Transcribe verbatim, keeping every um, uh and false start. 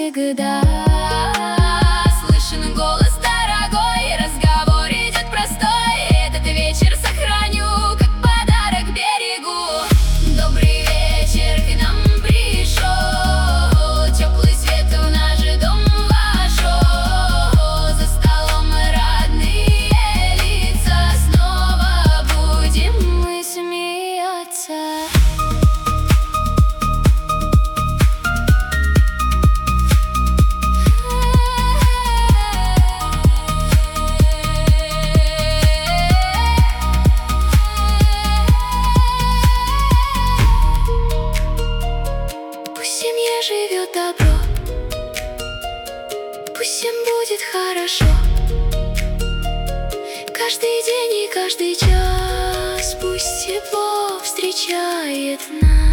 всегда. Слышен голос дорогой, разговор идет простой. Этот вечер сохраню, как подарок берегу. Добрый вечер к нам пришел, теплый свет в наш дом вошел. За столом родные лица, снова будем мы смеяться. Живет добро, пусть всем будет хорошо. Каждый день и каждый час пусть тепло встречает нас.